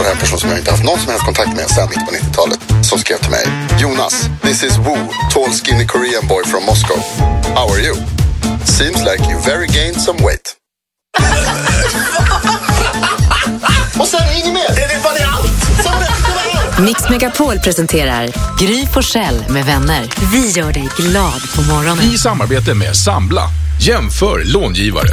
en person som jag inte haft någon som helst kontakt med sedan mitt på 90-talet som skrev till mig: Jonas, this is Wu, tall skinny Korean boy from Moscow. How are you? Seems like you very gained some weight. Och sen inget mer. Det var det allt. Mix Megapol presenterar Gry Forssell med vänner. Vi gör dig glad på morgonen. I samarbete med Sambla. Jämför långivare.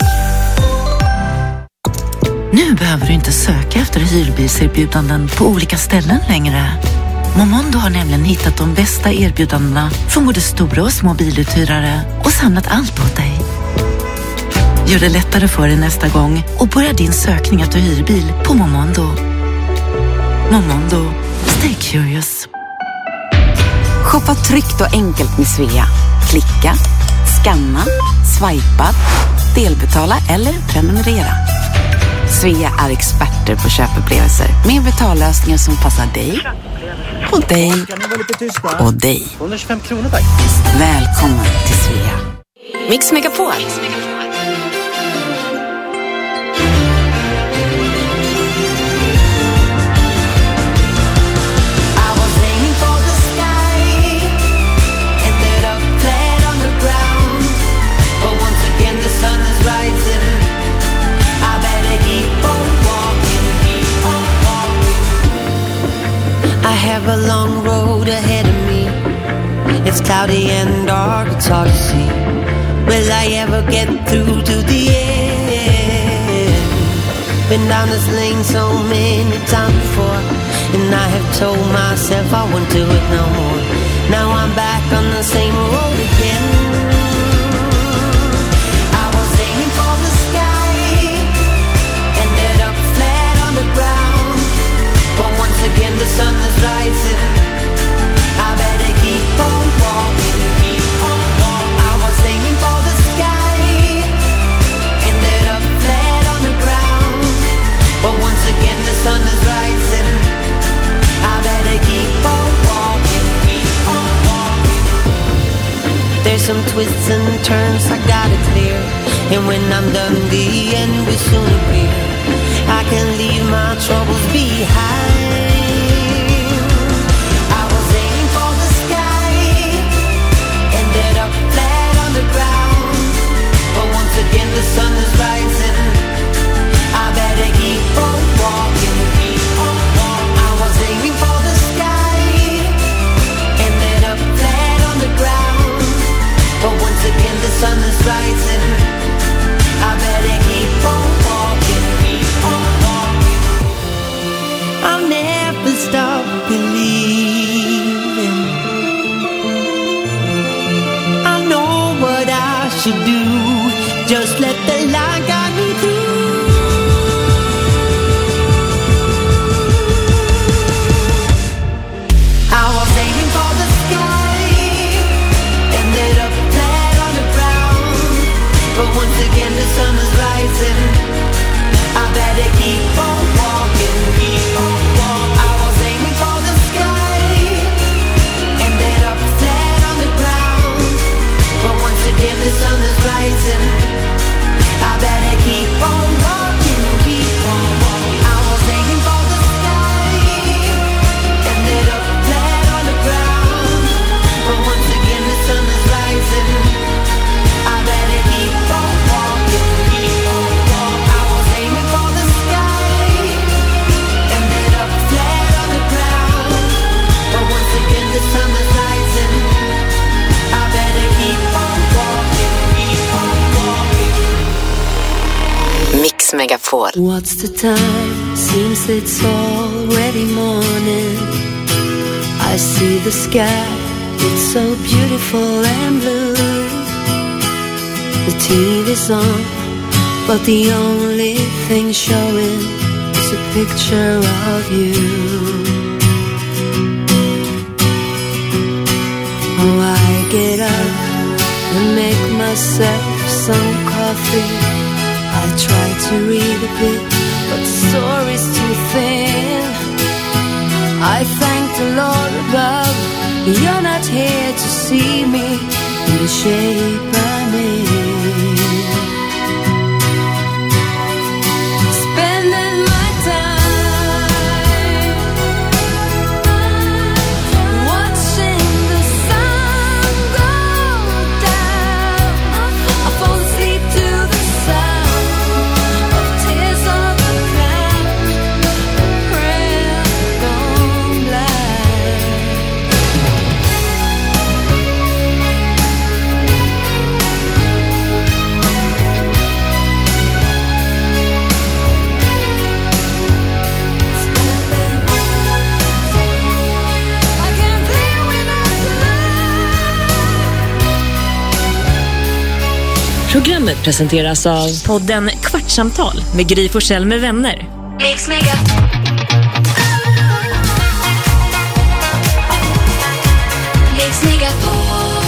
Nu behöver du inte söka efter hyrbilserbjudanden på olika ställen längre. Momondo har nämligen hittat de bästa erbjudandena från både stora och små biluthyrare och samlat allt åt dig. Gör det lättare för dig nästa gång och börja din sökning efter hyrbil på Momondo. Momondo. Stay curious. Shoppa tryggt och enkelt med Svea. Klicka, scanna, swipa, delbetala eller prenumerera. Svea är experter på köpupplevelser med betallösningar som passar dig och dig och dig. 125 kronor tack. Välkommen till Svea. Mix Megapol. I have a long road ahead of me. It's cloudy and dark, it's hard to see. Will I ever get through to the end? Been down this lane so many times before, and I have told myself I won't do it no more. Now I'm back on the same road again. I was aiming for the sky, ended up flat on the ground. But once again the sun is rising, I better keep on walking, keep on walking. I was aiming for the sky, ended up flat on the ground. But once again the sun is rising, I better keep on walking, keep on walking. There's some twists and turns I gotta clear, and when I'm done the end will soon appear. I can leave my troubles behind. I was aiming for the sky, ended up flat on the ground. But once again the sun is rising, I better keep on walking, keep on walking. I was aiming for the sky, ended up flat on the ground. But once again the sun is rising, I better keep on walking, keep on walking. I'll never stop believing. I know what I should do. Just let the light guide me through. I was aiming for the sky, ended up flat on the ground. But once again the sun is rising, I better keep on walking, keep on walking. I was aiming for the sky, ended up flat on the ground. But once again the sun is rising, I better keep on walking, keep on walking. I was aiming for the sky, ended up flat on the ground. But once again the sun is rising, I better keep on walking, keep on walking. I was aiming for the sky, ended up flat on the ground. But once again the sun is rising, I better keep on walking, keep on walking. Mix Megapol. What's the time? Seems it's already morning. I see the sky, it's so beautiful and blue. The TV's on, but the only thing showing is a picture of you. Oh, I get up and make myself some coffee. I try to read a bit, but the story's too thin. I thank the Lord above, you're not here to see me in the shape I'm in. Spending my time Programmet presenteras av podden Kvartsamtal med Gry Forssell med vänner. Mix Mega. Mix Megapol.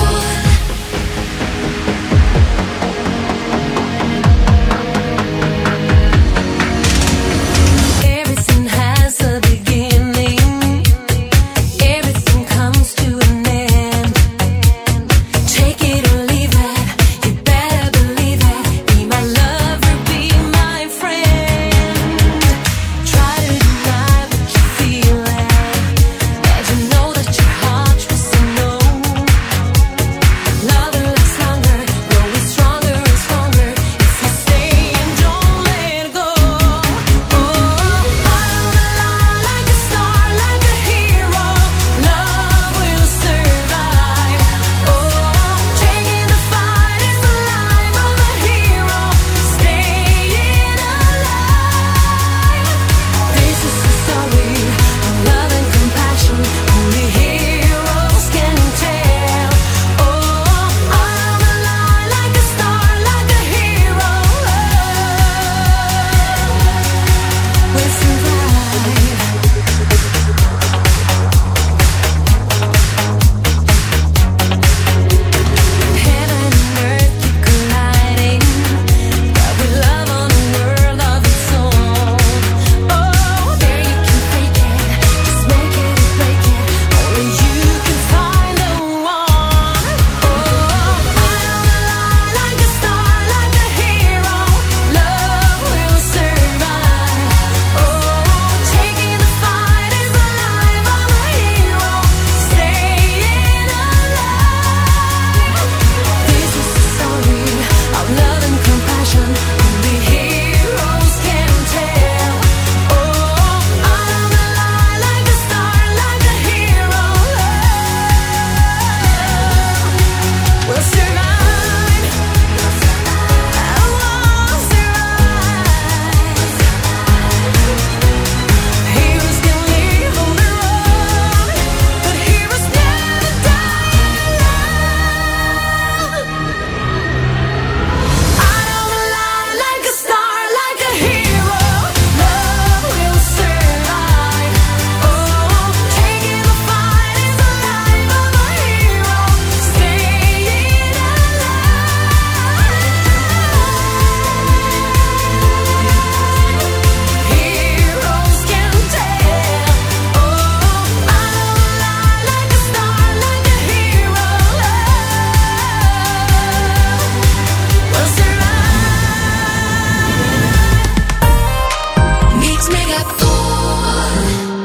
Everything has a beginning. Everything comes to an end. Take it or leave it. You better believe it. Be my lover, be my friend. Try to deny what you feel like, but you know that your heart will say no. Love will last longer, grow stronger and stronger if you stay and don't let go. Oh, out like a star, like a hero. Love will survive. Oh, taking the fight is the life of a hero. Staying alive. This is the story of love and compassion. Only heroes can tell. Oh, I'm alive like a star, like a hero. We'll survive. Heaven and earth keep colliding, but with love on a world of its own. Oh, there you can fake it, just make it or break it. Only you can find the one. Oh, I'm alive like a star, like a hero. Love will survive. Oh, taking the fight is the life of a hero. Staying alive. This is the story of love and compassion. Only heroes can tell. Oh, I'm alive like a star, like a hero. We'll survive. I will survive. Heroes can live on their own, but heroes never die alone. I'm alive like a star, like a hero. Love will survive. Oh, taking the fight is the life of a hero. Staying alive. Heroes can tell. Oh, I'm alive like a star, like a hero. We'll survive. Mix Megapol.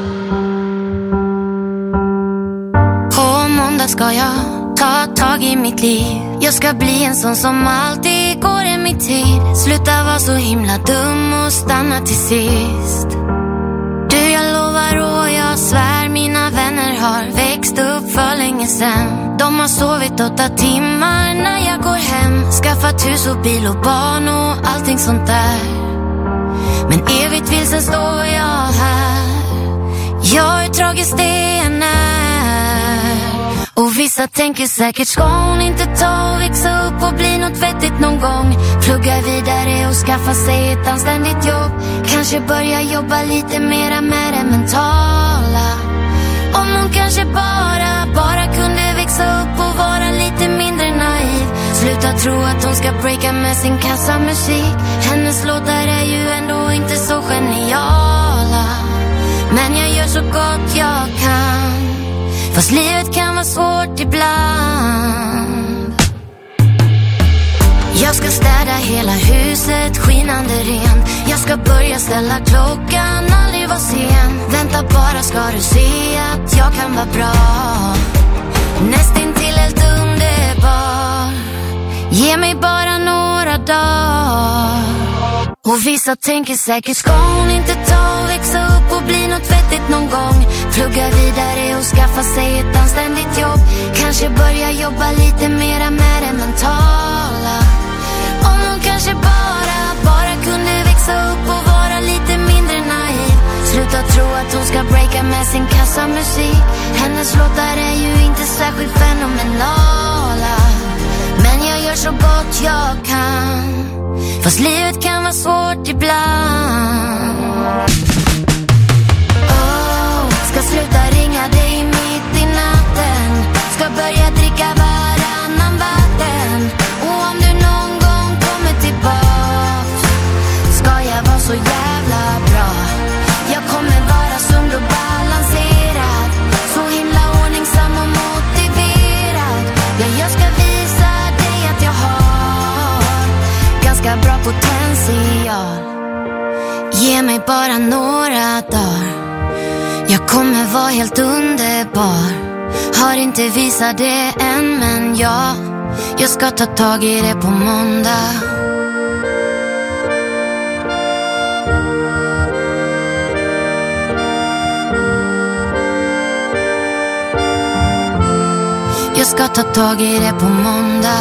På måndag ska jag ta tag i mitt liv. Jag ska bli en sån som alltid går i mitt tid. Sluta vara så himla dum och stanna till sist. Du, jag lovar och jag svär, mina vänner har växt upp för länge sen. De har sovit 8 timmar när jag går hem. Skaffat hus och bil och barn och allting sånt där. Men evigt vilsen står jag här. Jag är tragiskt det än är. Och vissa tänker säkert, ska hon inte ta och växa upp och bli något vettigt någon gång? Plugga vidare och skaffa sig ett anständigt jobb. Kanske börja jobba lite mera med det mentala. Om hon kanske bara kunde växa upp och vara lite mindre naiv. Sluta tro att hon ska breaka med sin kassamusik. Hennes låtar är ju ändå inte så geniala. Men jag gör så gott jag kan. Fast livet kan vara svårt ibland. Jag ska städa hela huset, skinande ren. Jag ska börja ställa klockan, aldrig vara sen. Vänta bara ska du se att jag kan vara bra. Nästintill helt underbar. Ge mig bara några dagar. Och vissa tänker säkert, ska hon inte ta och växa upp och bli något vettigt någon gång? Plugga vidare och skaffa sig ett anständigt jobb. Kanske börja jobba lite mera med det mentala. Om hon kanske bara kunde växa upp och vara lite mindre naiv. Sluta tro att hon ska breaka med sin kassamusik. Hennes låtar är ju inte särskilt fenomenala. men jag gör så gott jag kan. Fast livet kan vara svårt ibland. Ska sluta ringa dig mitt i natten. Ska börja dricka varannan vatten. Och om du någon gång kommer tillbaks, ska jag vara så jävla bra. Jag kommer vara sund och balanserad, så himla ordningsam och motiverad. Ja, jag ska visa dig att jag har ganska bra potential. Ge mig bara några dagar, jag kommer vara helt underbar. Har inte visat det än, men jag ska ta tag i det på måndag. Jag ska ta tag i det på måndag.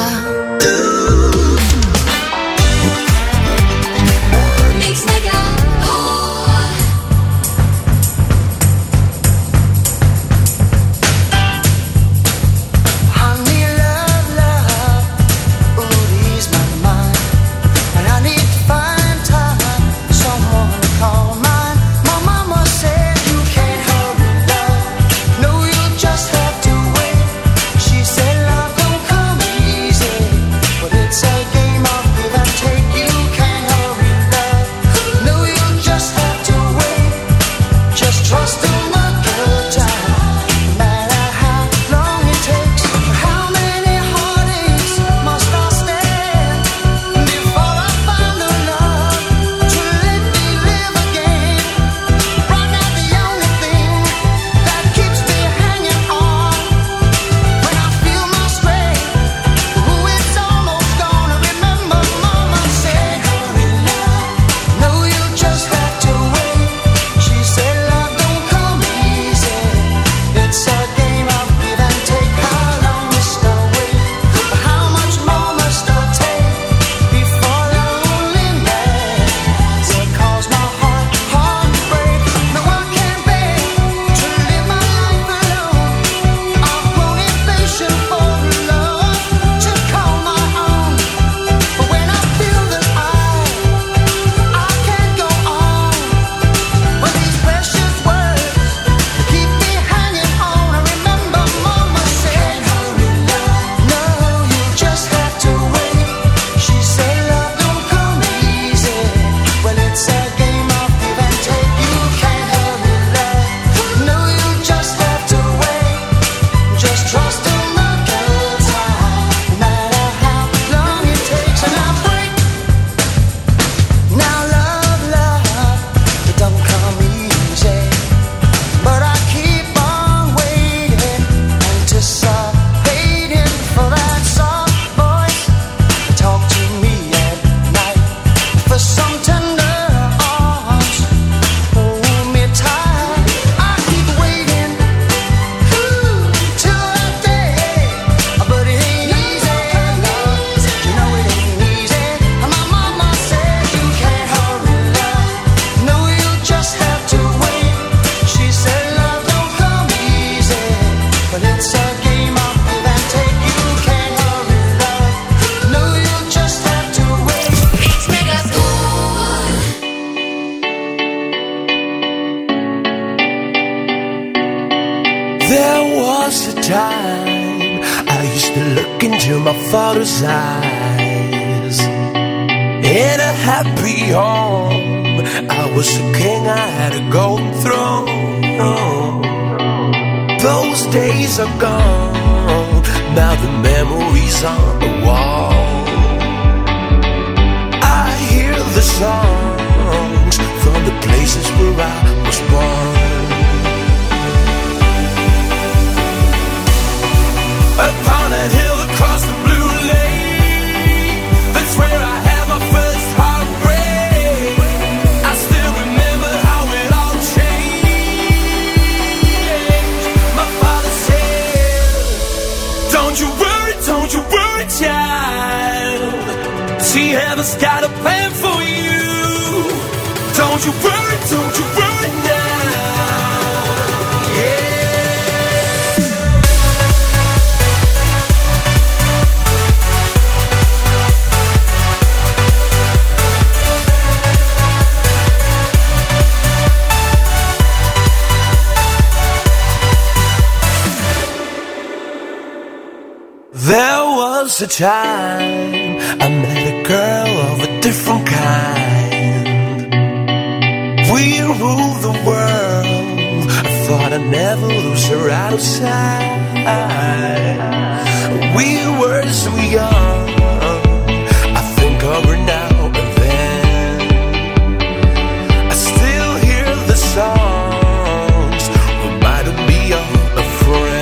Father's eyes. In a happy home, I was a king, I had a golden throne. Those days are gone, now the memories on the wall. I hear the songs from the places where I was born. Upon that hill across the blue lake, that's where I had my first heartbreak. I still remember how it all changed. My father said, don't you worry, child. See, heaven's got a plan for you. Don't you worry now. Yeah. was a time I met a girl of a different kind. We ruled the world. I thought I'd never lose her out of sight. We were so young. I think of her now and then. I still hear the songs reminding me of a friend.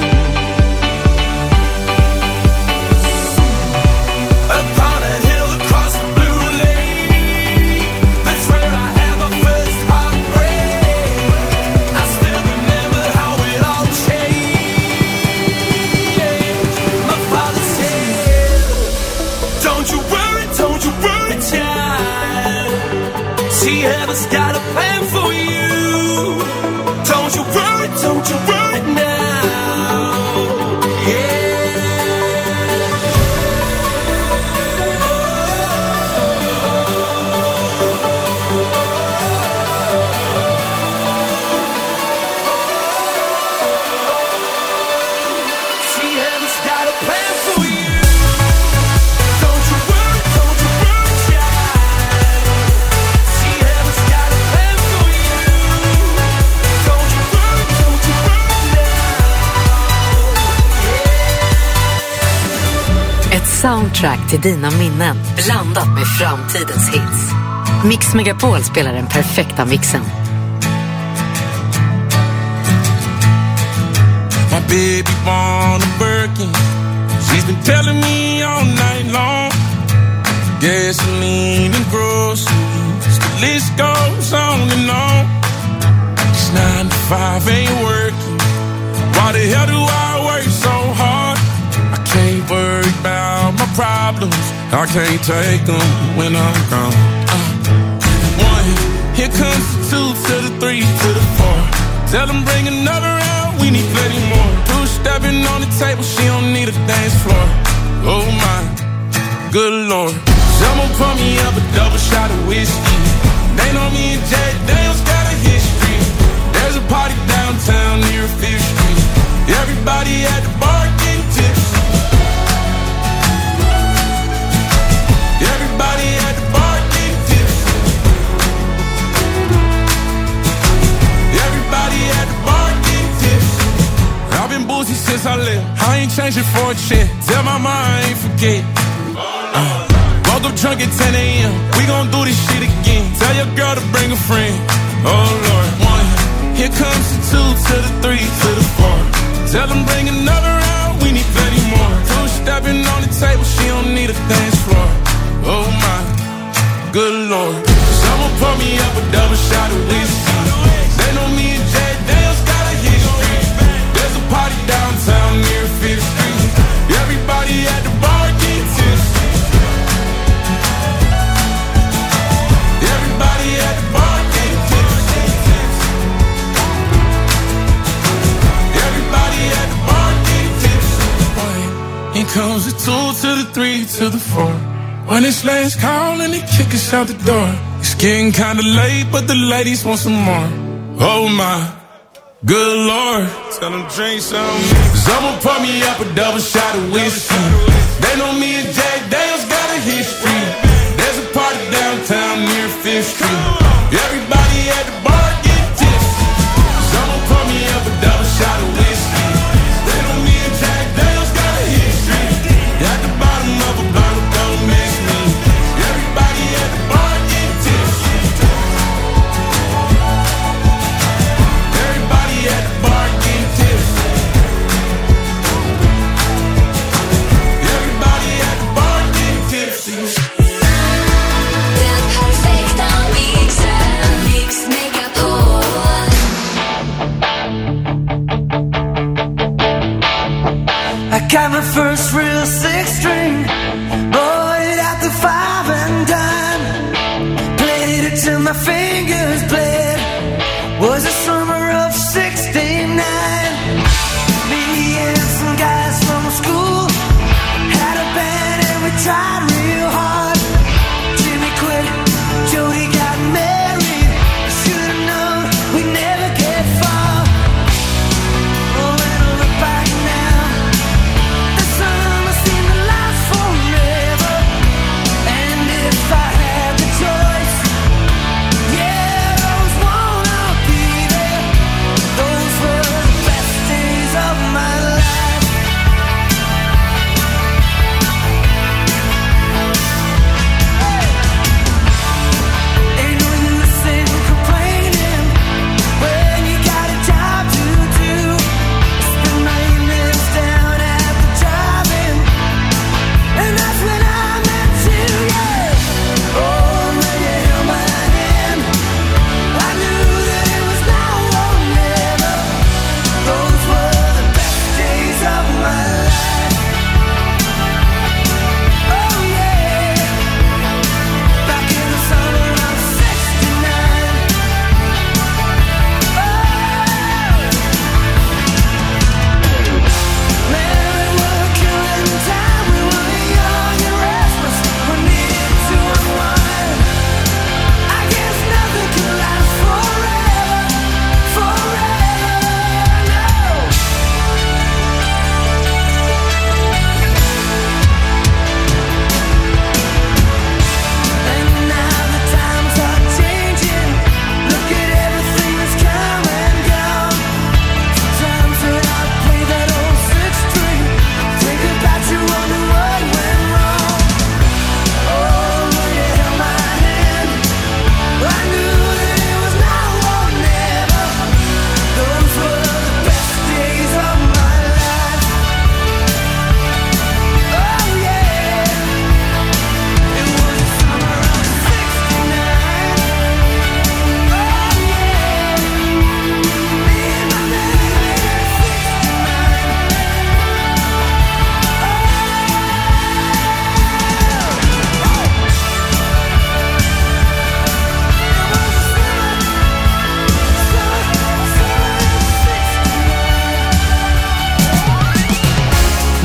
Heaven's got a plan for you. Don't you worry now. See, heaven's got a plan for you. Soundtrack till dina minnen, blandat med framtidens hits. Mix Megapol spelar den perfekta mixen. My baby born a Birkin. She's been telling me all night long. Gasoline and groceries, the list goes on and on. It's 9 to 5, ain't working. Why the hell do I work so hard? I can't worry about my problems. I can't take them when I'm gone. 1, here comes the 2 to the 3 to the 4. Tell them bring another round, we need plenty more. 2 stepping on the table, she don't need a dance floor. Oh my, good Lord. Someone pour me up a double shot of whiskey. They know me and Jay Daniels got a history. There's a party downtown near 5th Street. Everybody at the bar getting tipsy. Everybody at the bar getting tipsy. Everybody at the bar getting tipsy. I've been boozy since I left. I ain't changing for a check. Tell my mom I ain't forget. Woke up drunk at 10 a.m. We gon' do this shit again. Tell your girl to bring a friend. Oh Lord. 1, here comes the 2 to the 3 to the 4. Tell them bring another round, we need plenty more. 2 stepping on the table, she don't need a dance floor. Oh my, good Lord. Someone pour me up a double shot of whiskey. They know me and Jay Daniels got a history. There's a party downtown near 5th Street. Everybody at the bar getting tipsy. Everybody at the bar getting tipsy. Everybody at the bar getting tipsy. Here comes the 2 to the 3 to the 4. When it's last call and they kick us out the door. It's getting kinda late, but the ladies want some more. Oh my, good Lord. Tell them drink some. Someone pour me up a double shot of whiskey. They know me and Jack Daniels got a history. There's a party downtown near 5th Street. Everybody at the bar get tipsy. Someone pour me up a double shot of whiskey. They know me and Jack Daniels got a history. At the bottom of a bottle, don't miss me. Everybody at the bar get tipsy. Everybody at the bar get tipsy. Everybody at the bar get tipsy. Den perfekta mixen, Mix Megapol. I got my first real 6-string, bought it at the 5 and dime. Played it till my fingers bled. Was the summer of '69. Me and some guys from school had a band and we tried real hard. Jimmy quit, Jody got married. Should've known we'd never get far. Oh, when I look back now, the summer seemed to last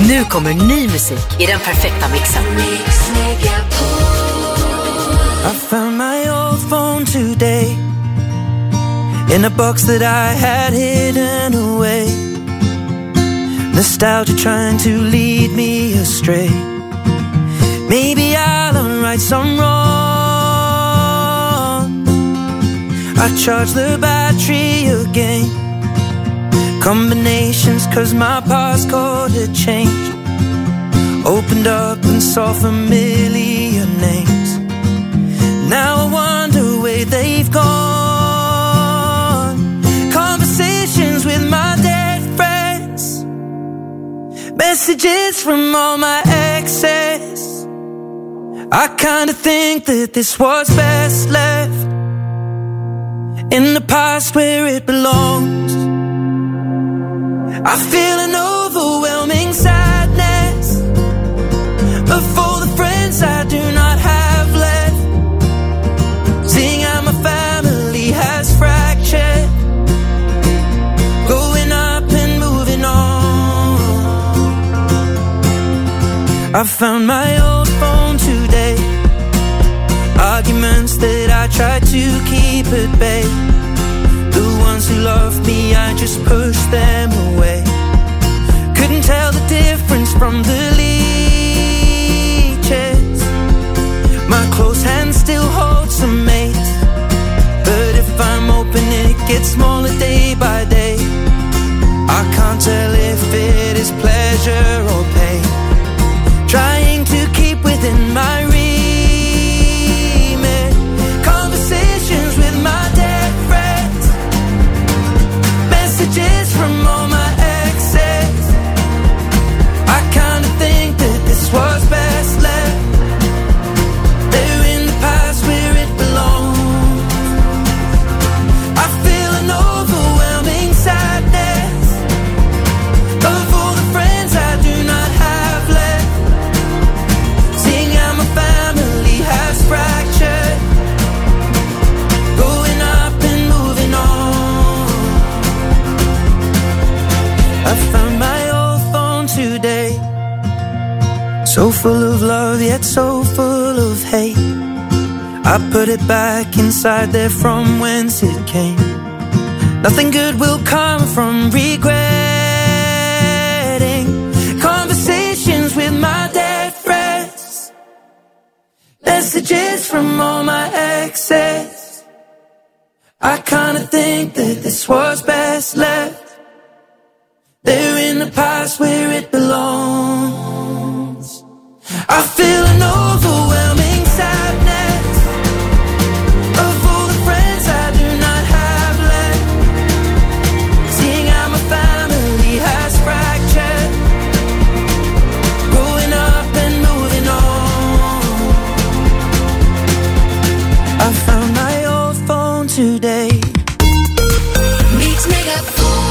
Nu kommer ny musik i den perfekta mixen. I found my old phone today in a box that I had hidden away. Nostalgia trying to lead me astray. Maybe I'll right some wrong. I charge the battery again. Combinations cause my passcode had changed. Opened up and saw familiar names. Now I wonder where they've gone. Conversations with my dead friends. Messages from all my exes. I kinda think that this was best left in the past where it belongs. I feel an overwhelming sadness of all the friends I do not have left. Seeing how my family has fractured, going up and moving on. I found my old phone today. Arguments that I tried to keep at bay. The ones who loved me, I just pushed them away. Couldn't tell the difference from the leeches. My close hand still holds some mate, but if I'm open it gets smaller day by day. I can't tell if it is pleasure or pain. Trying to keep within my remit. Conversations with my dead friends. Messages from all my exes. I kinda think that this was best left. They're in the past where it belongs. I feel an overwhelming sadness of all the friends I do not have left. Seeing how my family has fractured, going up and moving on. I found my old phone today, so full of love yet so full of hate. I put it back inside there from whence it came. Nothing good will come from regretting conversations with my dead friends. Messages from all my exes. I kinda think that this was best left. They're in the past where it belongs. I feel an overwhelming sadness of all the friends I do not have left. Seeing how my family has fractured, growing up and moving on. I found my old phone today. Mix Megapol.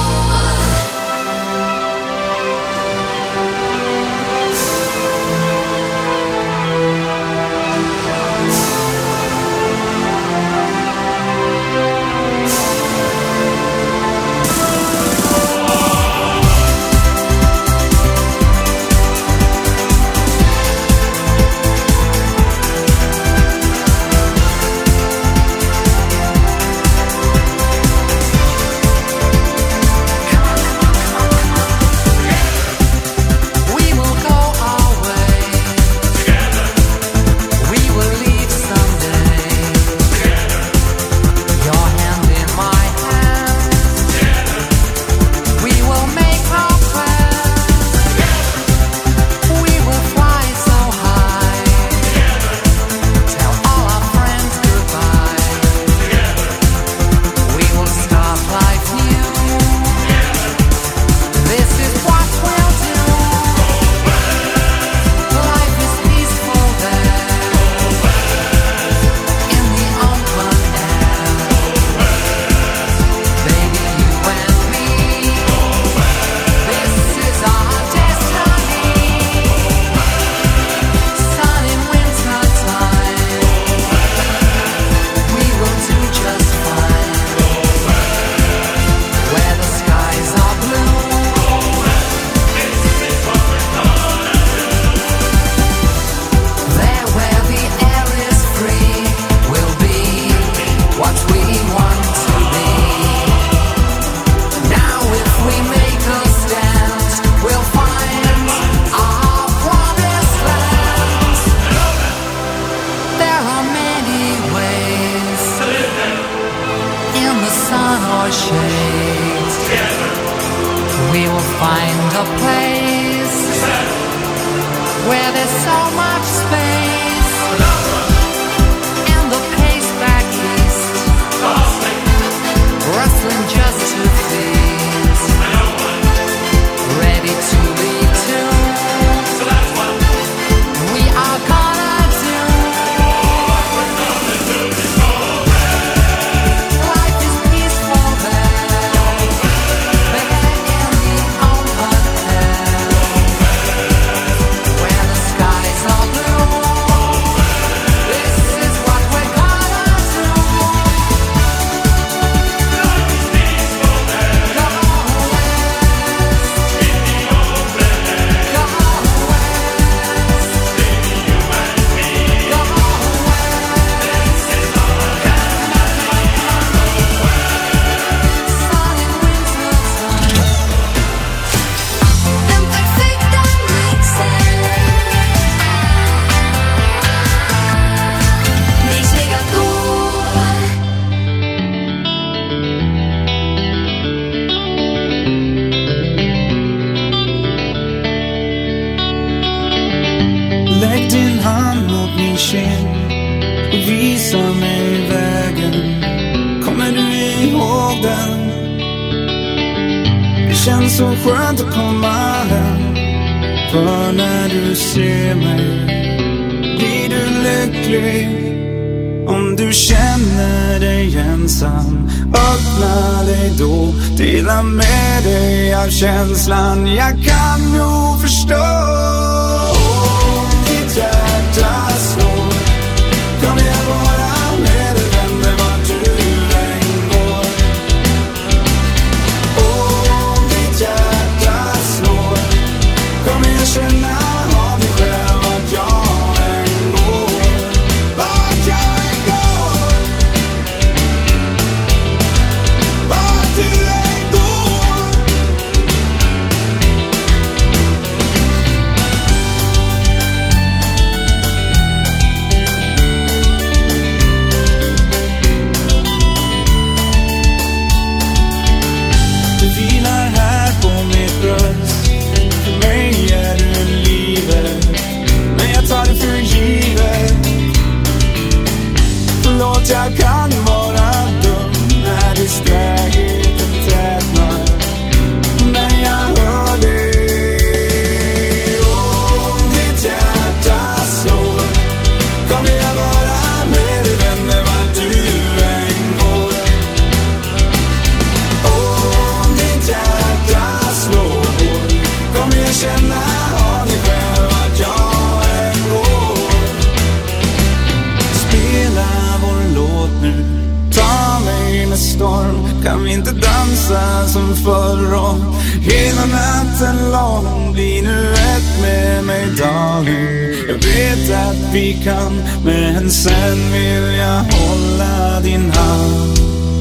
sun or shade. We will find a place where there's so much space, and the pace back east, rustling just to please, ready to be tuned. We are gonna do life is peaceful there, back in the open air, where the skies are blue. This is what we're gonna do. Life is peaceful there, go west, in the open air, go west, baby you and me, go west. This is all sun in winter time. Den perfekta mixen. Mix Megapol. Lägg din hand mot min kind och visa mig vägen. Kommer du ihåg den? Det känns så skönt att komma hem. För när du ser mig blir du lycklig. Om du känner dig ensam, öppna dig då. Dela med dig av känslan. Jag kan nog förstå. Ditt hjärta slår. Kom igen bara med dig vänner vart du än går. Ditt hjärta slår. Kom igen känna av dig själv vart jag än går. Vart jag än går. Vart du än går. Du vilar här på mitt bröst. För mig är du livet, men jag tar det för givet. Förlåt, jag kan vara dum när distrahigheten tätnar. Men jag hör dig. Ditt hjärta slår. Kom igen bara med dig vänner vart du än går. Ditt hjärta slår. Kom igen känna av dig själv vart jag än går. Spela vår låt nu. Ta mig med storm. Kan vi inte dansa som förr om hela natten lång? Bli nu ett med mig darling. Jag vet att vi kan, men sen vill jag hålla din hand.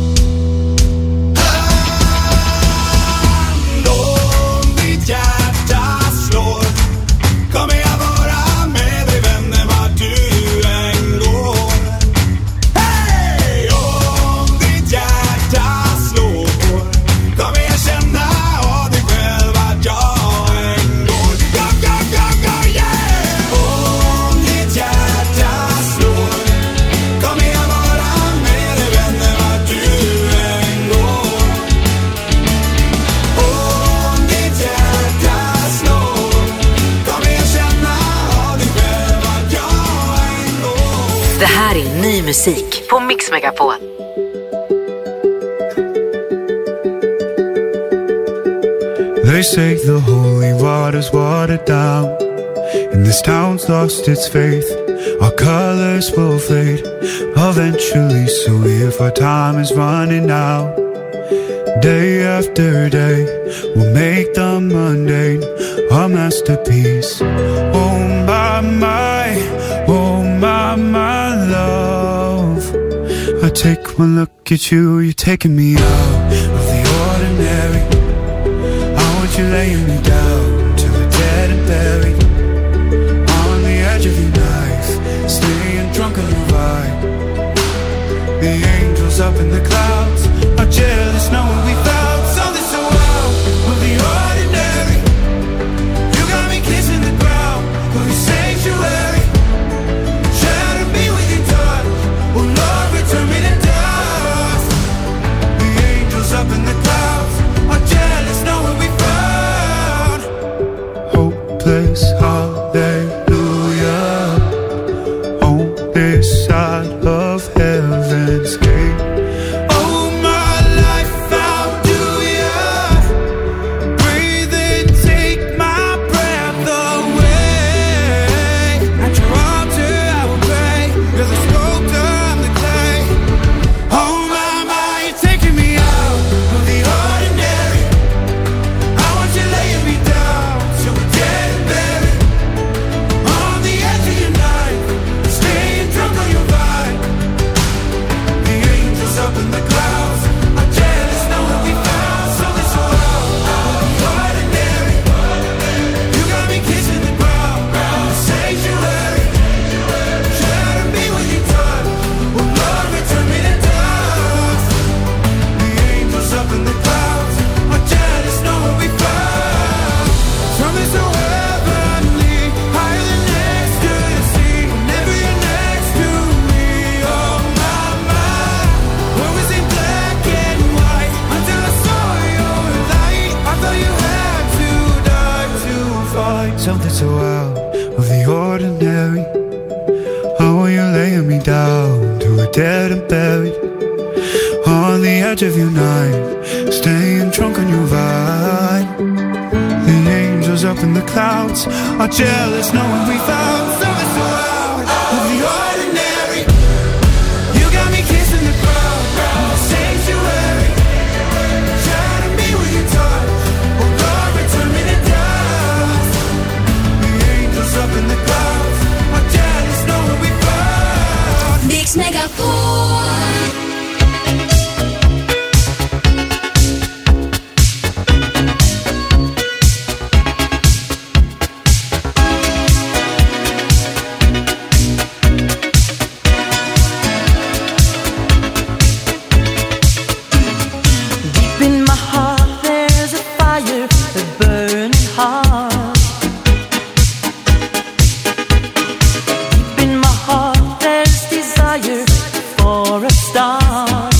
Om ditt hjärta slår. Kommer jag vara med dig vänner vart du än går. Hej! Om ditt hjärta slår. Kommer jag känna av dig själv vart jag än går. Go, go, go, go, yeah! Om ditt hjärta slår. Kommer jag vara med dig vänner vart du än går. Om ditt hjärta slår. Kommer jag känna av dig själv vart jag än går. Det här är ny musik på Mix Megapol. They say the holy water's watered down, and this town's lost its faith. Our colors will fade eventually, so if our time is running out, day after day, we'll make the mundane a masterpiece. Oh my love, I take one look at you, you're taking me out of the ordinary. I want you laying me down to the dead and buried, on the edge of your knife, staying drunk on the ride. The angels up in the clouds are jealous knowing we found something so out of the ordinary. You got me kissing the ground of your sanctuary. Shadow me with your touch. Oh Lord, return me to dust. The angels up in the clouds are jealous knowing we found hopeless hallelujah on this side of heaven's gate. Oh my life, how do ya breathe and take my breath away? At your altar I will pray. You're the sculptor, I'm the clay. Oh my, you're taking me out of the ordinary. I want you laying me down so we're dead and buried. On the edge of your knife, staying drunk on your vine. The angels up in the clouds are jealous knowing we found something so out of the ordinary. You got me kissing the ground in the sanctuary. Shadow me with your touch. Oh Lord, return me to dust. The angels up in the clouds are jealous knowing we found something so heavenly, higher than ecstasy. Whenever you're next to me, oh my, when we sing black and white, until I saw your light. I thought you had to die to find something so out of the ordinary. Oh, you're laying me down to a dead and buried. On the edge of your knife, staying drunk on your vine. The angels up in the clouds are jealous knowing we found something so out of the ordinary. You got me kissing the ground in the sanctuary. Shadow me with your touch. Oh Lord, return me to dust. The angels up in the clouds are jealous knowing we found Mix Megapol. Deep in my heart there's a fire, a burning heart. Deep in my heart there's desire for a star.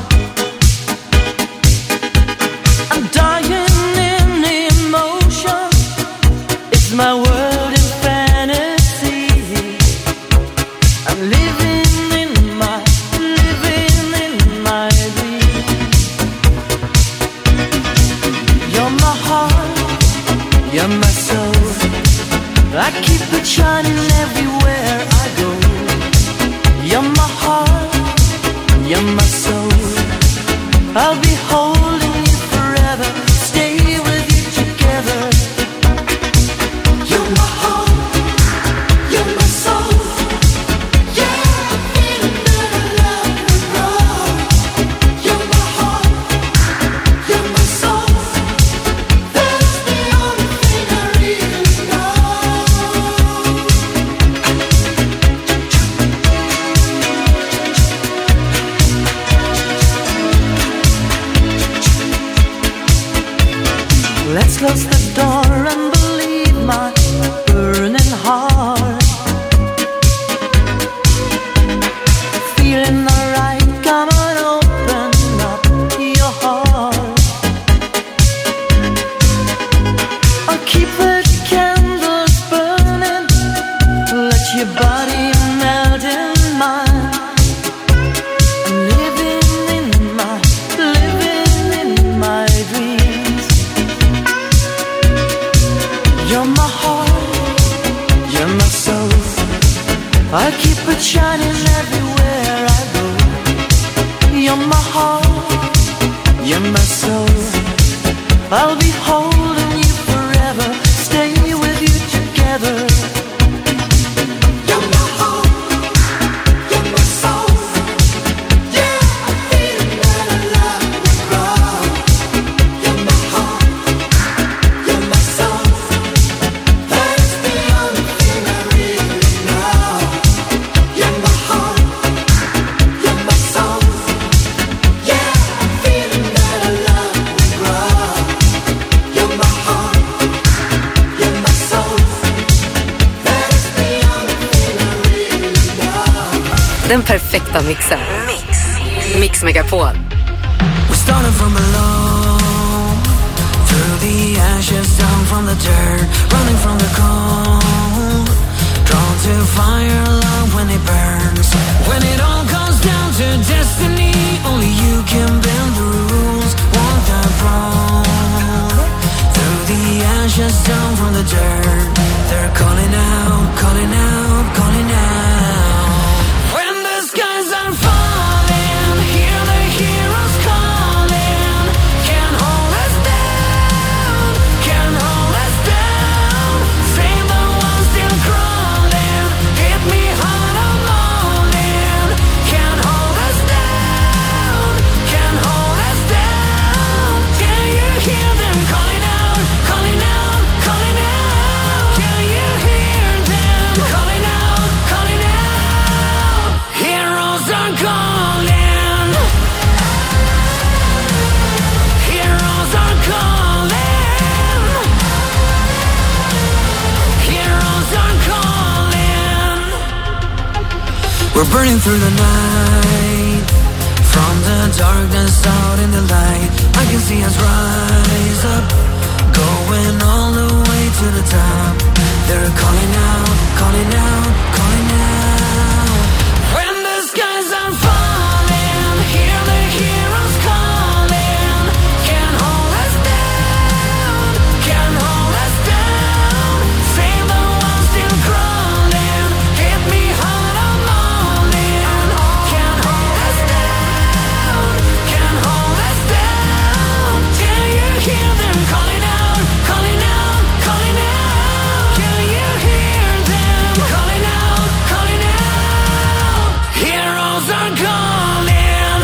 I'm dying in emotion. It's my world in fantasy. I'm living in my dream. You're my heart, you're my soul. I keep it shining everywhere I go. You're my heart, you're my soul. I'll be holding you forever, stay with you together. You're my heart, you're my soul. Yeah, I'm feeling that I love you, wrong. You're my heart, you're my soul. That's the only thing I really know. Let's close the door and believe my burning heart. Feeling alright, come on, open up your heart. I'll keep the candles burning, let your body melt in mine. I'm living in my dreams. You're my heart, you're my soul. I'll keep it shining everywhere I go. You're my heart, you're my soul. I'll be holding you forever, stay with you together. You're my heart, you're my soul. Yeah, I'm feeling that I love you, wrong. You're my heart, you're my soul. That's the only thing I really know. You're my heart, you're my soul. Yeah, I'm feeling Den perfekta mixen. Mix Megapol. We started from below, through the ashes, down from the dirt, running from the cold, drawn to fire, love when it burns. When it all comes down to destiny, only you can bend the rules, walk that road. Through the ashes, down from the dirt, they're calling out, calling out, calling out. When the skies are falling, hear the heroes calling. Can't hold us down, can't hold us down. Save the ones still crawling, hit me hard, I'm all in. Can't hold us down, can't hold us down. Can you hear them calling out, calling out, calling out? Can you hear them calling out, calling out? Heroes are calling. Heroes are calling. Heroes are calling. We're burning through the night, from the darkness out in the light. I can see us rise up, going all the way to the top. They're calling out, calling out, calling out. When the skies are falling, hear the heroes calling. Can't hold us down, can't hold us down. Save the ones still crawling, hit me hard, I'm all in. Can't hold us down, can't hold us down. Can you hear them calling out, calling out, calling out? Can you hear them calling out, calling out? Heroes are calling.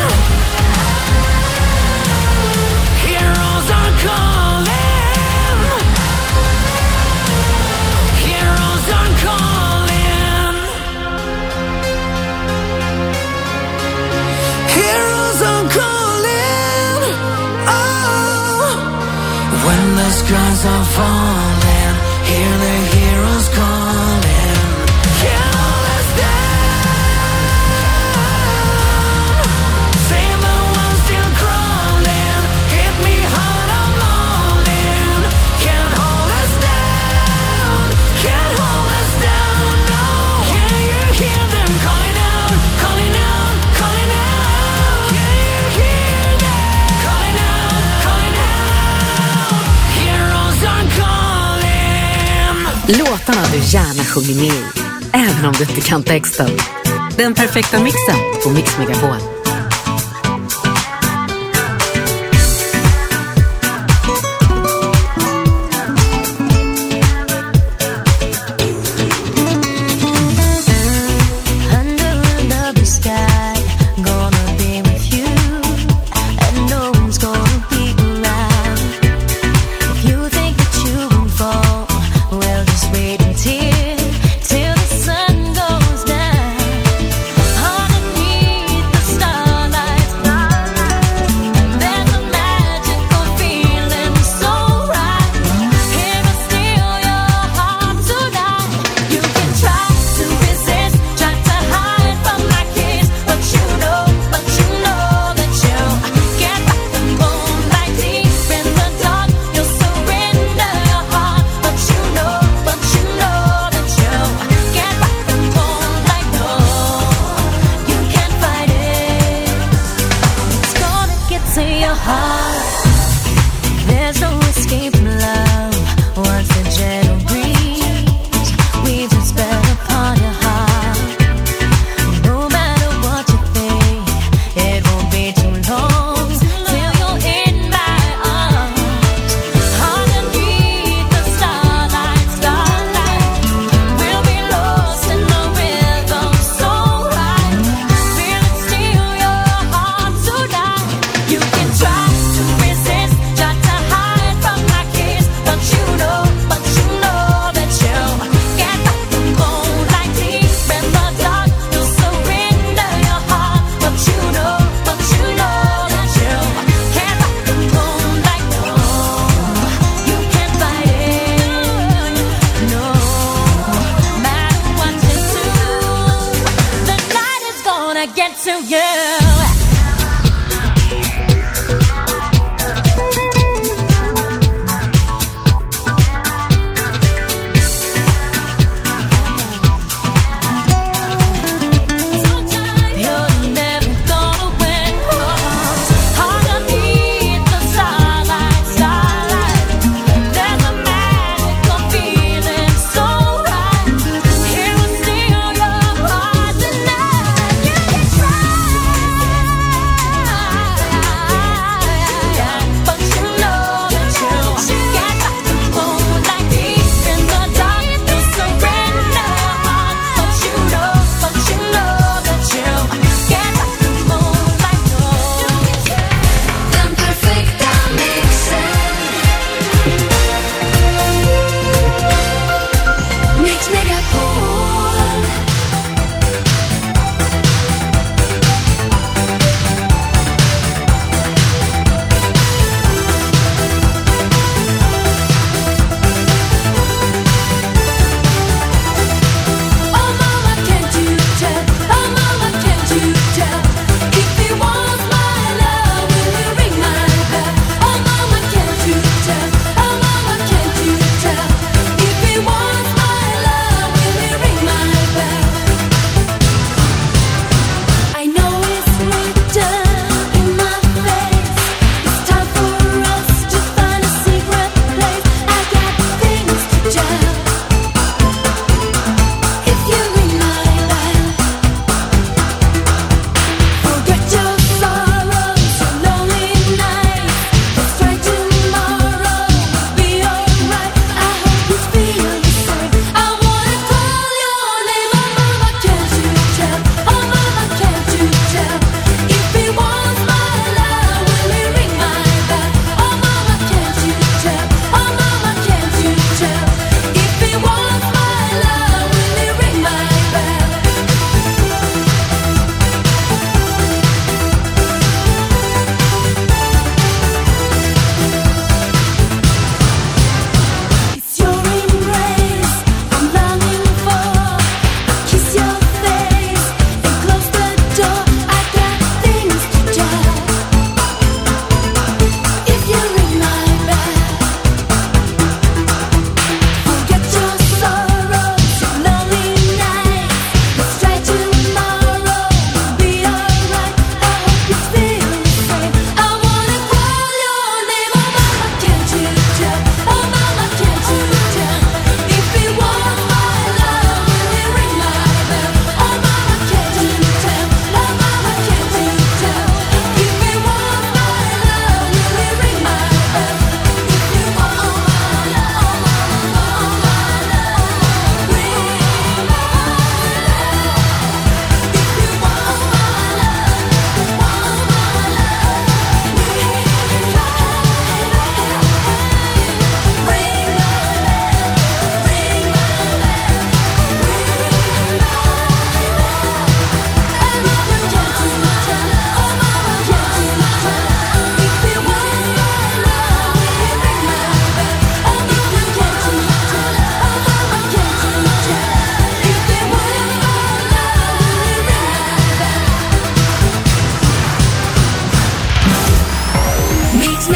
Heroes are calling. Heroes are calling. Heroes are calling. Oh, when the skies are falling, hear the heroes calling. Can't hold us down. Save the ones still crawling. Hit me hard, I'm all in. Can't hold us down. Can't hold us down, no. Can you hear them calling out, calling out, calling out? Can you hear them calling out, calling out? Heroes are calling. Låtarna du gärna sjunger med i, även om du inte kan texten. Den perfekta mixen på Mix Megapol. Under another sky, gonna be with you, and no one's gonna be around. If you think that you can fall, well, just wait till the sun goes down. Underneath the stars.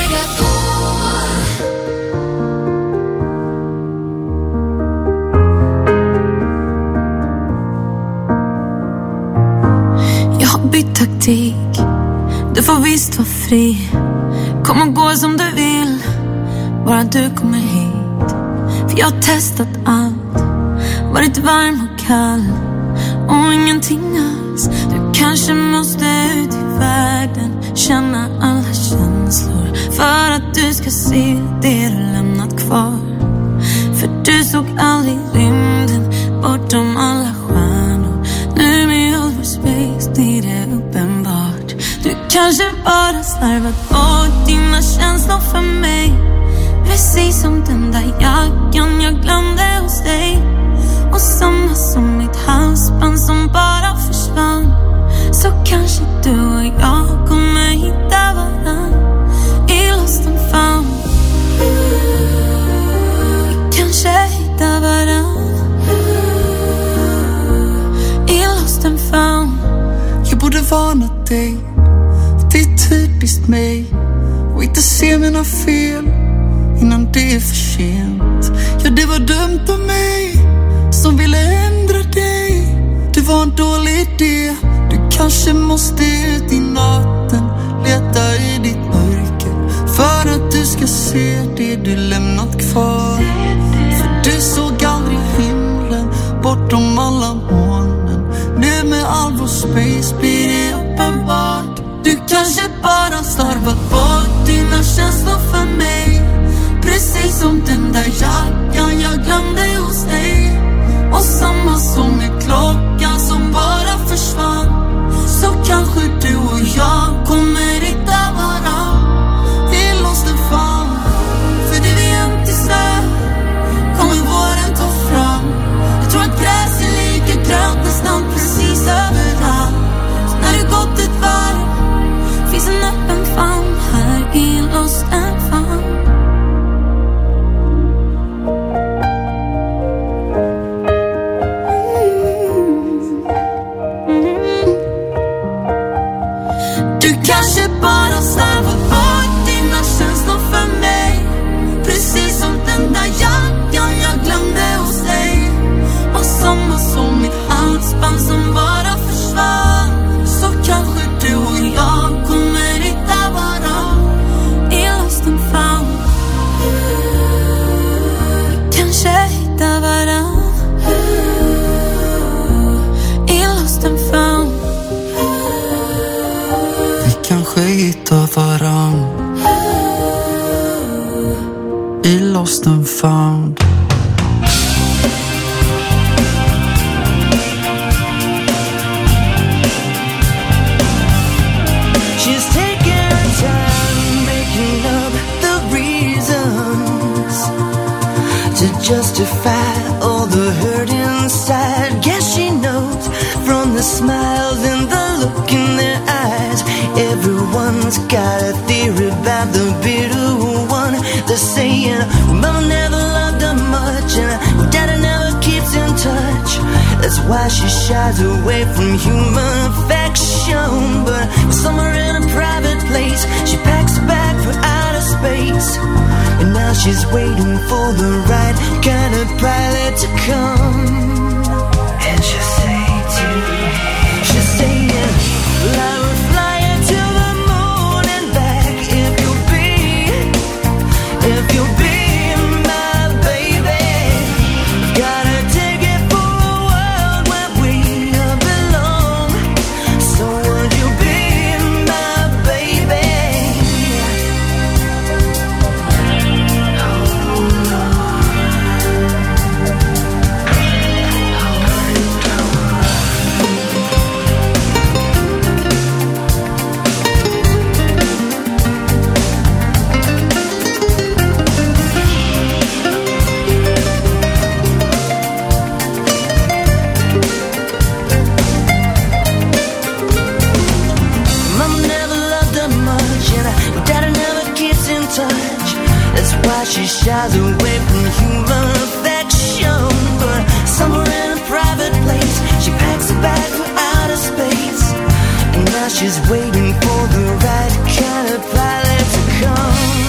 Jag har bytt taktik. Du får visst vara fri. Kom och gå som du vill, bara du kommer hit. För jag har testat allt, varit varm och kall och ingenting alls. Du kanske måste ut i världen, känna alla känslor, för att du ska se det du lämnat kvar. För du såg aldrig rymden bortom alla stjärnor. Nu med all vår space blir det uppenbart. Du kanske bara slarvat bort dina känslor för mig, precis som den där jackan jag glömde hos dig. Och samma som mitt halsband som bara försvann. Så kanske du och jag kommer hitta varann i lost and found. Vi kanske hittar varann i lost and found. Jag borde varna dig, det är typiskt mig, och inte se mina fel innan det är för sent. Ja, det var dumt av mig som ville ändra dig. Det var en dålig idé. Du kanske måste ut i natten, leta i ditt mörker, för att du ska se det du lämnat kvar. För du såg aldrig himlen bortom alla molnen. Nu med all vår space blir det uppenbart. Du kanske bara slarvat bort dina känslor för mig, precis som den där jackan jag glömde hos dig. Och samma som med klockan som bara försvann. Så kanske du och jag kommer hitta varann i lost and found. För det vi jämt isär kommer våren ta fram. Jag tror att gräs är lika grönt nästan precis överallt. Så när du gått ett varv finns en öppen famn här i lost and found. Kanske bara slarvat bort dina känslor för mig, precis som den där jackan jag glömde hos dig. Och samma som mitt halsband som bara försvann. Så kanske du och jag kommer hitta varann i lost and found. Kanske hitta varann i lost and found. Kanske hittar varann i lost and found. She's taking her time making up the reasons to justify all the hurt inside. Guess she knows from the smiles and the look in their eyes. Everyone's got a theory about the bitter one. They're saying, Mama never loved her much, and Daddy never keeps in touch. That's why she shies away from human affection. But somewhere in a private place, she packs a bag for outer space. And now she's waiting for the right kind of pilot to come. And she'll say to me, she's saying, I will fly to the moon and back if you'll be my baby. Got a ticket for a world where we belong. So would you be my baby? That's why she shies away from human affection. But somewhere in a private place, she packs a bag for outer space. And now she's waiting for the right kind of pilot to come.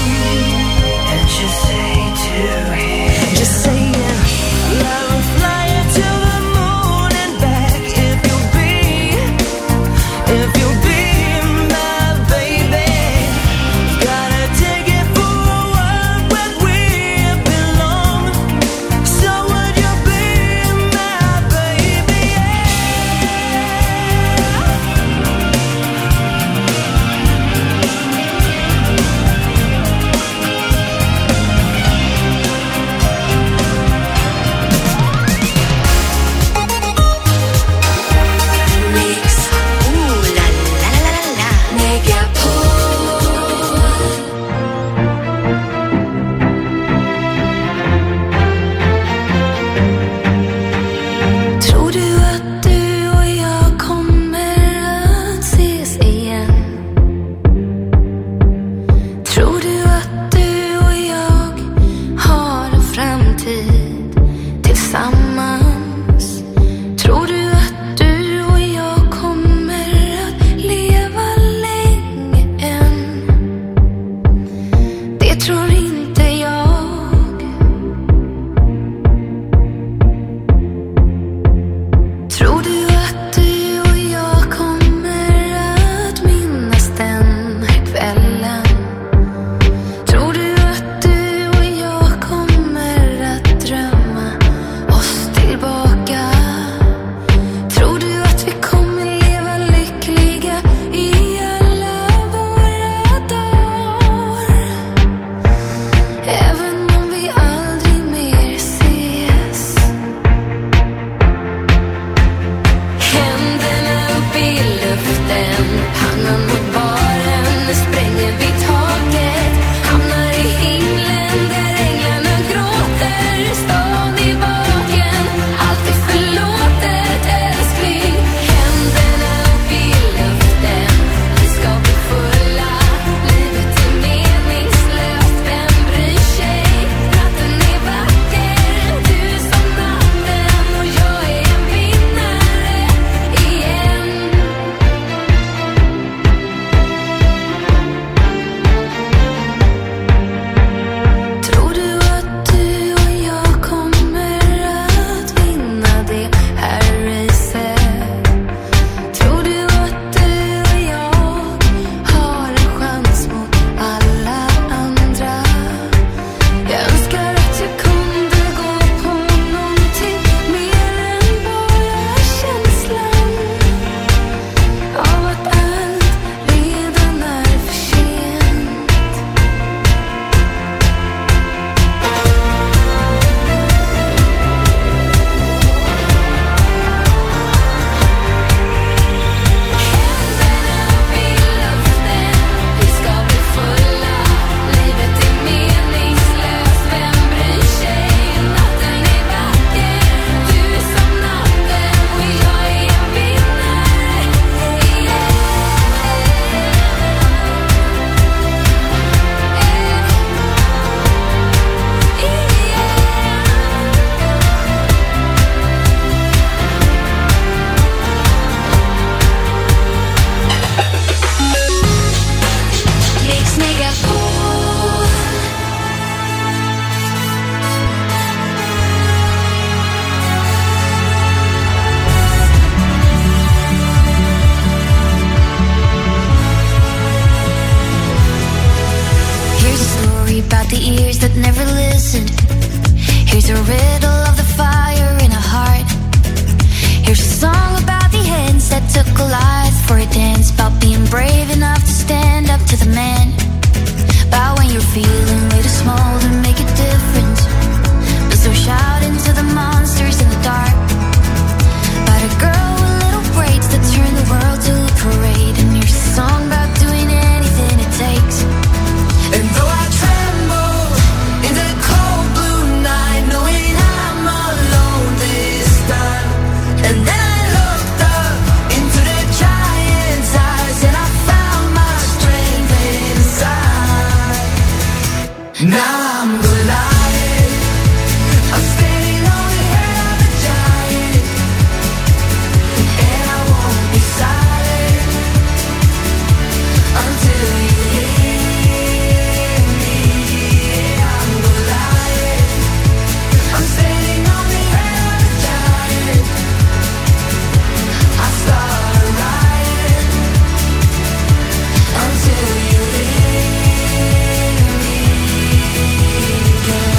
story about the ears that never listened. Here's a riddle of the fire in a heart. Here's a song about the hands that took a life for a dance. About being brave enough to stand up to the man. About when you're feeling way too small to make a difference, but so shouting to the monsters in the dark. About a girl with little braids that turn the world to a parade. And here's a song about doing anything it takes. And though I tremble in the cold blue night, knowing I'm alone this time, and then I looked up into the giant's eyes, and I found my strength inside. Now I'm Goliath, I'm standing on the head of a giant, and I won't be silent until you hear me. I'm Goliath, I'm standing on the head of a giant. I start a riot until you hear me again.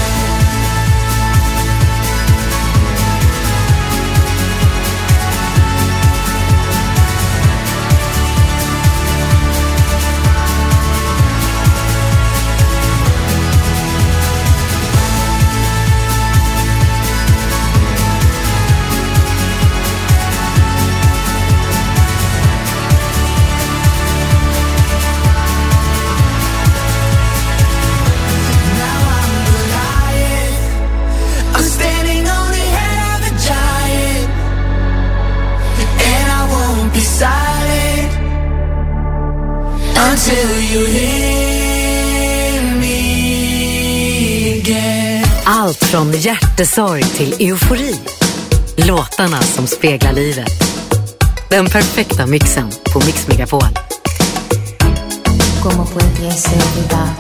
Now I'm Goliath, I'm standing on the head of a giant, and I won't be silent until you hear me again. Allt från hjärtesorg till eufori. Låtarna som speglar livet. Den perfekta mixen på Mix Megapol. Como pudiese olvidar.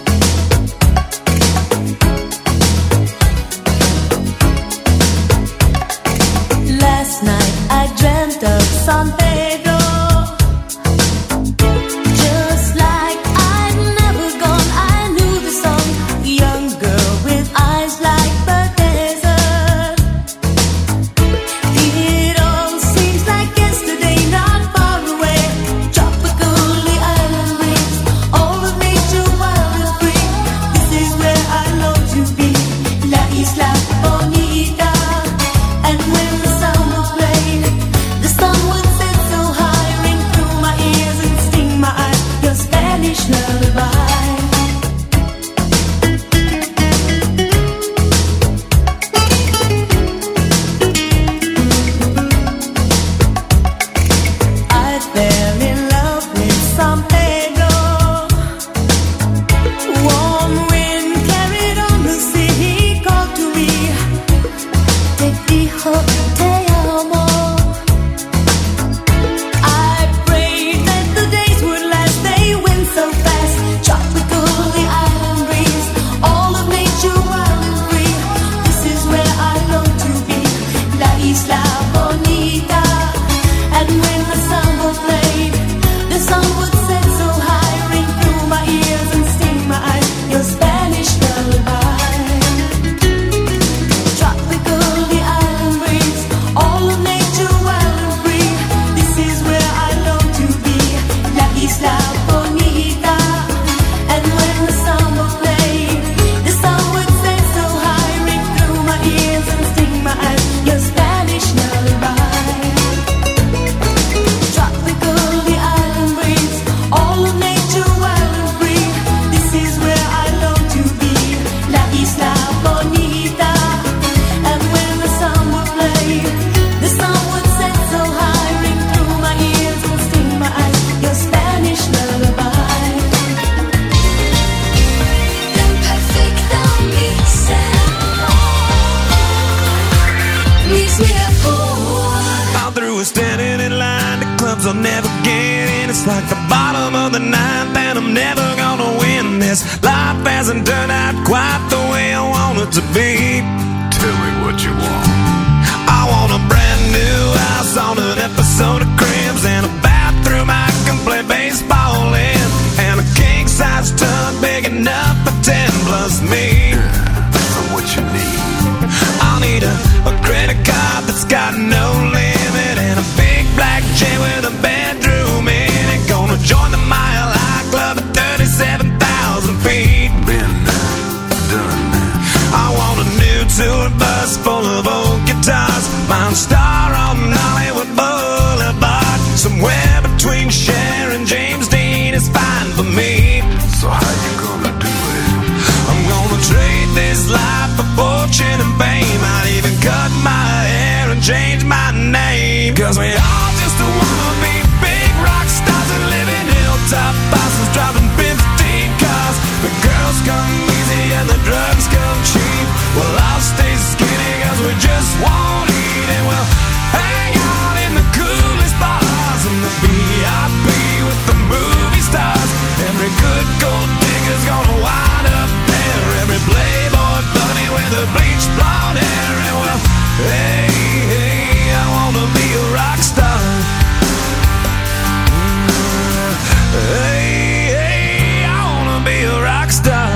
Last night I dreamt of San Pedro, just like I'd never gone. I knew the song, young girl with eyes like the desert. It all seems like yesterday, not far away. Tropical, the island breeze, all of nature wild and free. This is where I long to be, La Isla Bonita. And when the sun will play, the sun would set so high, ring through my ears and sting my eyes, your Spanish lullaby. I fell in love with San Pedro. Warm wind carried on the sea, he called to me. Te dijo te amo. I prayed that the days would last, they went so fast. Tropical, the island breeze, all of nature wild and free. This is where I long to be, La Isla Bonita. And when the samba played, the sun would set so high, ring through my ears and sting my eyes, your Spanish lullaby. Tropical, the island breeze, all of nature wild and free. This is where I long to be, La Isla Bonita. And when the samba played, the sun would set so high, ring through my ears and sting my eyes, your Spanish lullaby. Tropical, the island breeze, all of nature wild and free. This is where I long to be, La Isla Bonita. And when the sun would play, the sun would set so high, ring through my ears and sting my eyes, your Spanish lullaby. Den perfekta mixen. Mix Megapol. All through a standing in line, the clubs I'll never get in. It's like the bottom of the ninth, and I'm never gonna win this. Life hasn't turned out quite the way I want it to be. Tell me what you want. I want a brand new house on an episode of Cribs, and a bathroom I can play baseball in, and a king-size tub big enough for 10 just me. So what you need? I'll need a credit card that's got no limit and a big black jet with a bedroom in it. Gonna join the Mile High Club at 37,000 feet. Been done. I want a new tour bus full of old guitars. Mine star on Hollywood Boulevard. Somewhere between Cher and James Dean is fine for me. So how you gonna do it? I'm gonna trade this life for fortune and fame. I'd even cut my hair and change my name. Cause we all just wanna be big rock stars and live in hilltop bosses driving 15 cars. The girls come easy and the drugs come cheap. Well, I'll stay skinny cause we just won't eat. And we'll hang out in the coolest bars and the VIP with the movie stars. Every good gold digger's gonna wind up there. Every playboy bunny with a bleached blonde hair. And well, hey, hey, I wanna be a rock star. Hey, hey, I wanna be a rock star.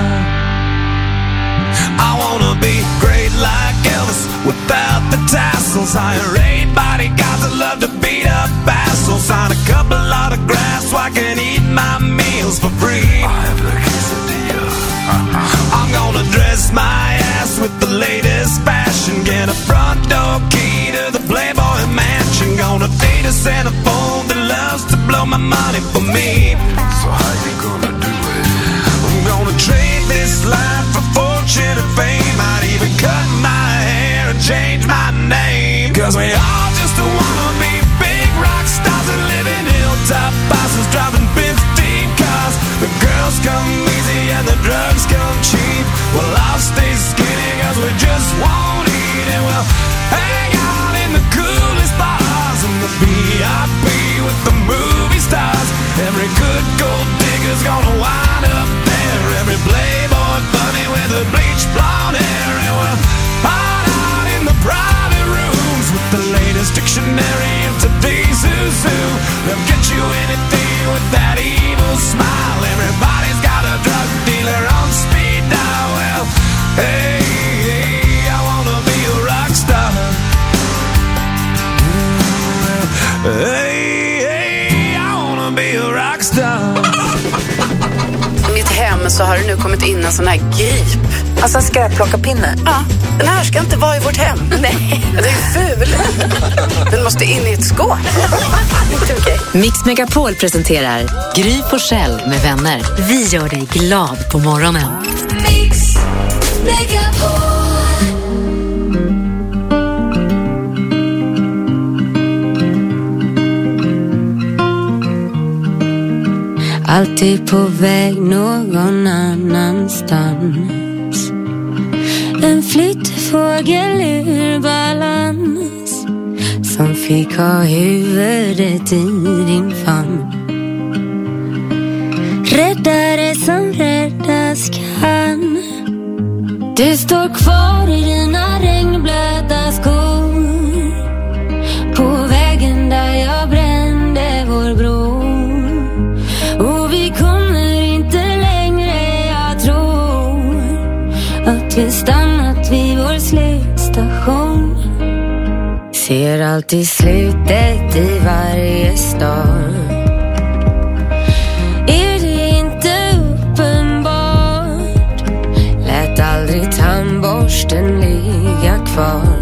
I wanna be great like Elvis without the tassels. Hire 8 bodyguards that love to beat up assholes. Sign a couple autographs so I can eat my meals for free. I have the quesadilla. I'm gonna dress my ass with the latest fashion. Get a front door key to the Playboy Mansion. Gonna date a centerfold that loves to blow my money for me. So how you gonna do it? I'm gonna trade this life for fortune and fame. I'd even cut my hair and change my name. Cause we all just wanna be big rock stars and live in hilltop bosses driving 15 cars. The girls come easy and the drugs come cheap. Well, I'll stay skinny cause we just won't eat. And we'll hang out in the coolest bars and the VIP with the movie stars. Every good gold digger's gonna wind up there. Every playboy bunny with a bleached blonde hair. And we'll hide out in the private rooms with the latest dictionary of today's who's who. They'll get you anything with that evil smile. Everybody's got a drug dealer on speed dial. Well, hey, hey, I wanna be a rock star. Hey, hey, I wanna be a rock star. I mitt hem så har det nu kommit in en sån här grip. Alltså en skräpplockarpinne? Ja, den här ska inte vara i vårt hem. Nej, det är ful. Den måste in i ett skåp. Inte okej. Mix Megapol presenterar Gry Forssell med vänner. Vi gör dig glad på morgonen. Mix Megapol. Alltid på väg någon annanstans. En flyttfågel ur balans som fick ha huvudet i din famn. Räddare som räddas kan. Du står kvar i dina regnblöta skor på vägen där jag brände vår bro. Och vi kommer inte längre, jag tror att vi stannat vid vår slutstation. Ser alltid slutet i varje stad. Är det inte uppenbart? Lät aldrig tandborsten ligga kvar.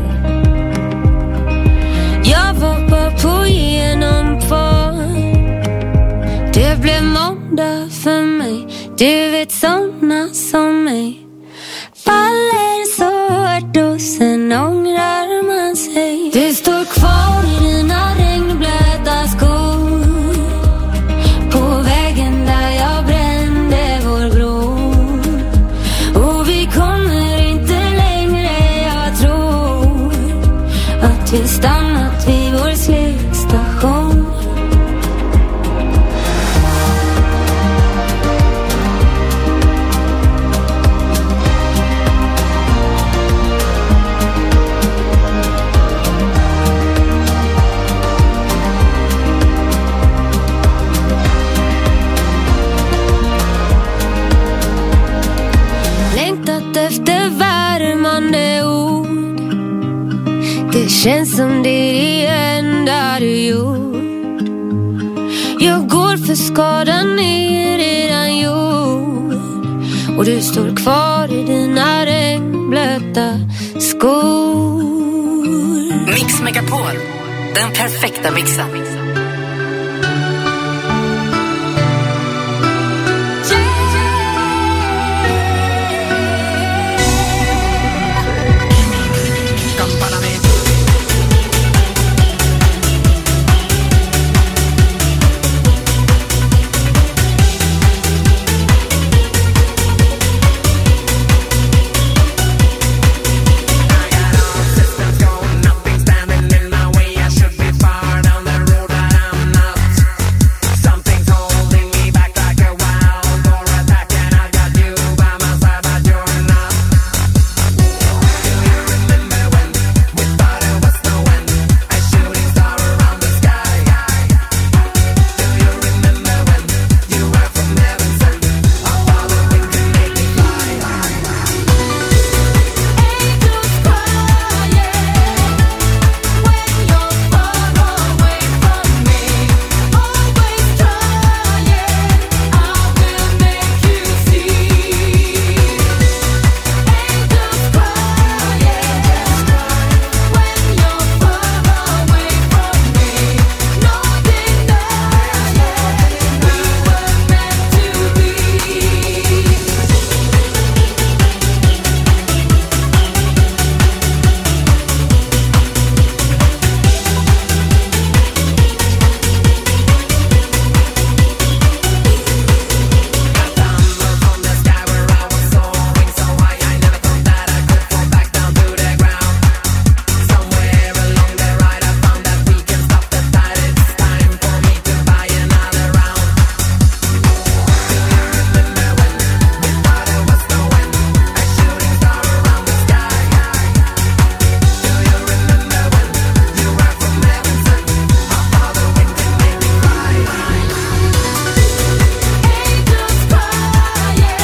Jag var bara på genomfart. Det blev måndag för mig. Du vet såna som mig faller så hårt och sen ångrar man sig. Du står kvar i dina regnblöta skor på vägen där jag brände vår bro. Och vi kommer inte längre, jag tror att vi stannat vid vår slutstation. efter värmande ord. Det känns som det är det enda du gjort. Jag går för skadan är redan gjord. Och du står kvar i dina regnblöta skor. Mix Megapol, den perfekta mixen.